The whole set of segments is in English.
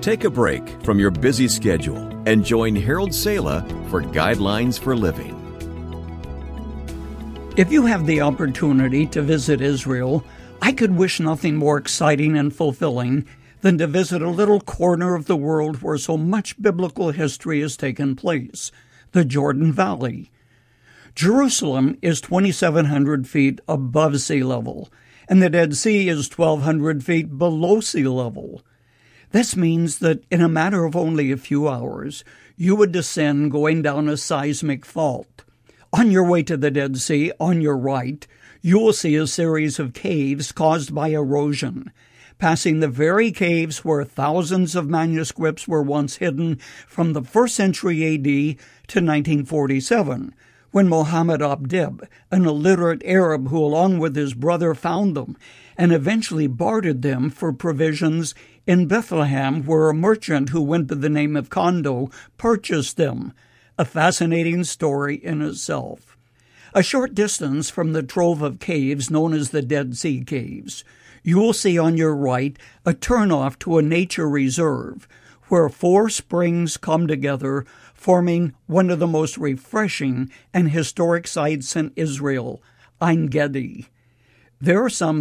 Take a break from your busy schedule and join Harold Sala for Guidelines for Living. If you have the opportunity to visit Israel, I could wish nothing more exciting and fulfilling than to visit a little corner of the world where so much biblical history has taken place, the Jordan Valley. Jerusalem is 2,700 feet above sea level, and the Dead Sea is 1,200 feet below sea level. This means that in a matter of only a few hours, you would descend going down a seismic fault. On your way to the Dead Sea, on your right, you will see a series of caves caused by erosion, passing the very caves where thousands of manuscripts were once hidden from the 1st century A.D. to 1947, when Muhammad Abdib, an illiterate Arab who along with his brother found them and eventually bartered them for provisions in Bethlehem, where a merchant who went by the name of Kondo purchased them. A fascinating story in itself. A short distance from the trove of caves known as the Dead Sea Caves, you will see on your right a turnoff to a nature reserve where 4 springs come together, forming one of the most refreshing and historic sites in Israel, Ein Gedi. There, some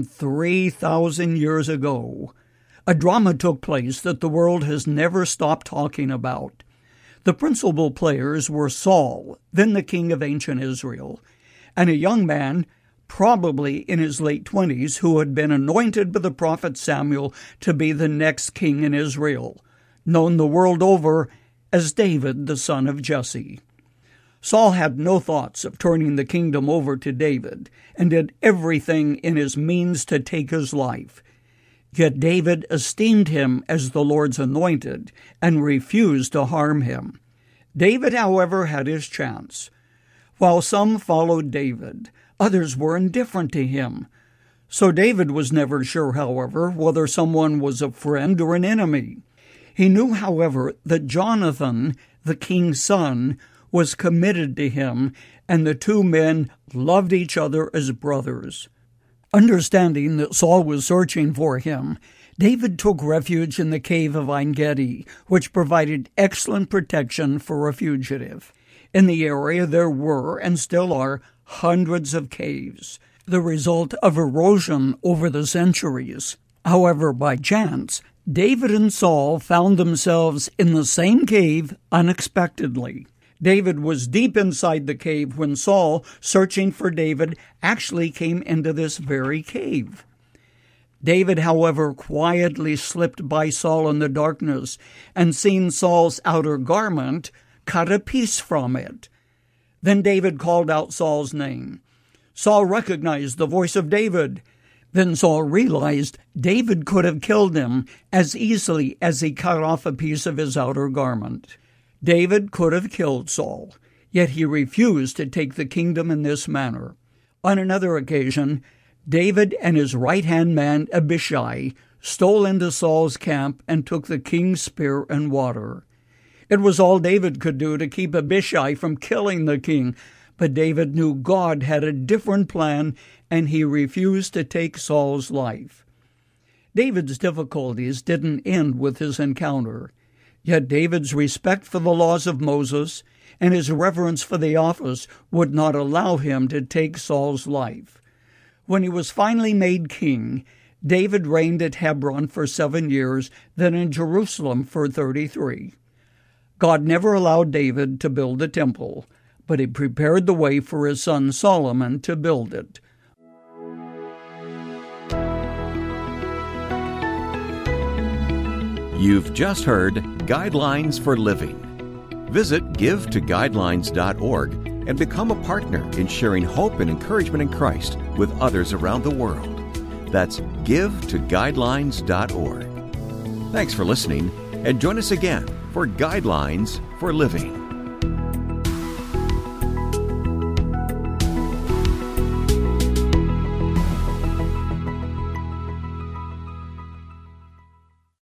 3,000 years ago, a drama took place that the world has never stopped talking about. The principal players were Saul, then the king of ancient Israel, and a young man, probably in his late 20s, who had been anointed by the prophet Samuel to be the next king in Israel, known the world over as David, the son of Jesse. Saul had no thoughts of turning the kingdom over to David and did everything in his means to take his life. Yet David esteemed him as the Lord's anointed and refused to harm him. David, however, had his chance. While some followed David, others were indifferent to him. So David was never sure, however, whether someone was a friend or an enemy. He knew, however, that Jonathan, the king's son, was committed to him, and the 2 men loved each other as brothers. Understanding that Saul was searching for him, David took refuge in the cave of Ein Gedi, which provided excellent protection for a fugitive. In the area there were, and still are, hundreds of caves, the result of erosion over the centuries. However, by chance, David and Saul found themselves in the same cave unexpectedly. David was deep inside the cave when Saul, searching for David, actually came into this very cave. David, however, quietly slipped by Saul in the darkness and, seeing Saul's outer garment, cut a piece from it. Then David called out Saul's name. Saul recognized the voice of David. Then Saul realized David could have killed him as easily as he cut off a piece of his outer garment. David could have killed Saul, yet he refused to take the kingdom in this manner. On another occasion, David and his right-hand man Abishai stole into Saul's camp and took the king's spear and water. It was all David could do to keep Abishai from killing the king, but David knew God had a different plan, and he refused to take Saul's life. David's difficulties didn't end with his encounter. Yet David's respect for the laws of Moses and his reverence for the office would not allow him to take Saul's life. When he was finally made king, David reigned at Hebron for 7 years, then in Jerusalem for 33. God never allowed David to build a temple, but he prepared the way for his son Solomon to build it. You've just heard Guidelines for Living. Visit givetoguidelines.org and become a partner in sharing hope and encouragement in Christ with others around the world. That's givetoguidelines.org. Thanks for listening, and join us again for Guidelines for Living.